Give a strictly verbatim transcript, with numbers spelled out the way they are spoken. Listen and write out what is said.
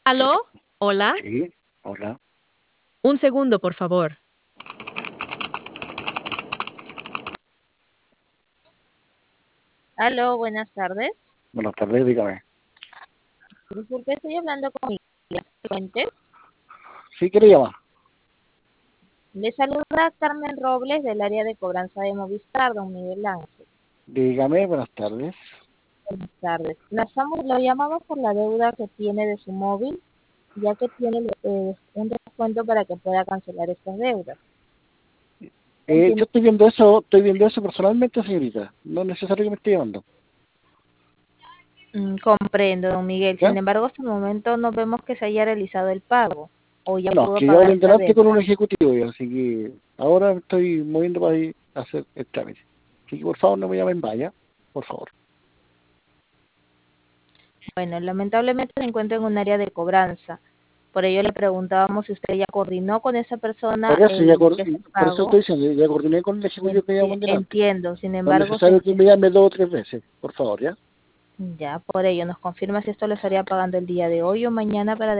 ¿Aló? ¿Hola? Sí, hola. Un segundo, por favor. Aló, buenas tardes. Buenas tardes, dígame. Disculpe, estoy hablando con mi cliente. ¿Sí quiere llamar? Le saluda Carmen Robles del área de cobranza de Movistar, don Miguel Ángel. Dígame, buenas tardes. Buenas tardes. La estamos- lo llamamos por la deuda que tiene de su móvil, ya que tiene eh, un descuento para que pueda cancelar estas deudas. Eh, yo Entiendo. estoy viendo eso, estoy viendo eso personalmente, señorita. No es necesario que me esté llamando. Mm, comprendo, don Miguel. Sin ¿Ya? embargo, hasta el momento no vemos que se haya realizado el pago o ya No, pudo que yo pagar hablé esta delante con deuda. un ejecutivo, ya, así que ahora me estoy moviendo para ir a hacer el trámite. Así que por favor no me llamen vaya, por favor. Bueno, lamentablemente se encuentra en un área de cobranza. Por ello le preguntábamos si usted ya coordinó con esa persona Por eso, ya el cor- que se por eso pago. estoy diciendo, ya coordiné con el ejecutivo que Enti- llamó delante. entiendo, sin No es embargo, se, necesario que me llame dos o tres veces, por favor, ¿ya? ya por ello nos confirma si esto lo estaría pagando el día de hoy o mañana para